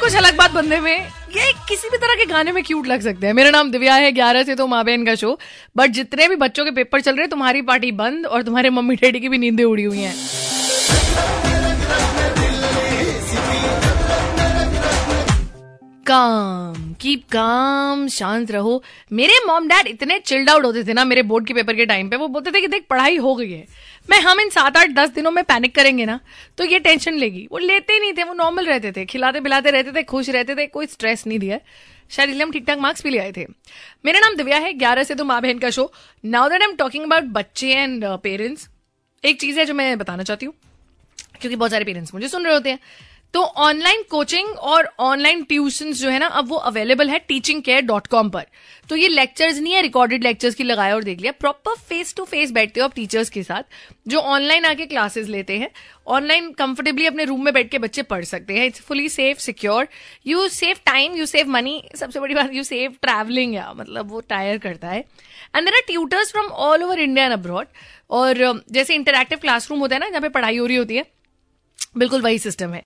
कुछ अलग बात बंदे में, ये किसी भी तरह के गाने में क्यूट लग सकते हैं। मेरा नाम दिव्या है, 11 से तो माँ बहन का शो। बट जितने भी बच्चों के पेपर चल रहे हैं, तुम्हारी पार्टी बंद और तुम्हारे मम्मी डैडी की भी नींदें उड़ी हुई हैं। काम, कीप काम, शांत रहो। मेरे मॉम डैड इतने चिल्ड आउट होते थे ना मेरे बोर्ड के पेपर के टाइम पे। वो बोलते थे कि देख पढ़ाई हो गई है, हम इन 7-8-10 दिनों में पैनिक करेंगे ना तो ये टेंशन लेगी। वो लेते नहीं थे, वो नॉर्मल रहते थे, खिलाते पिलाते रहते थे, खुश रहते थे, कोई स्ट्रेस नहीं दिया। शायद इसलिए हम ठीक ठाक मार्क्स भी ले आए थे। मेरा नाम दिव्या है, 11 से तो माँ बहन का show. Now that I am talking about बच्चे एंड पेरेंट्स, एक चीज है जो मैं बताना चाहती हूँ, क्योंकि बहुत सारे पेरेंट्स मुझे सुन रहे होते हैं। तो ऑनलाइन कोचिंग और ऑनलाइन ट्यूशंस जो है ना, अब वो अवेलेबल है teachingcare.com पर। तो ये लेक्चर्स नहीं है रिकॉर्डेड लेक्चर्स की लगाया और देख लिया, प्रॉपर फेस टू फेस बैठते हो आप टीचर्स के साथ, जो ऑनलाइन आके क्लासेस लेते हैं। ऑनलाइन कंफर्टेबली अपने रूम में बैठ के बच्चे पढ़ सकते हैं। It's fully safe, secure, you save time, you save money, सबसे बड़ी बात यू सेव ट्रैवलिंग, या मतलब वो टायर करता है। And there are tutors from all over India and abroad. और जैसे इंटरैक्टिव क्लासरूम होता है ना, जहाँ पे पढ़ाई हो रही होती है, बिल्कुल वही सिस्टम है।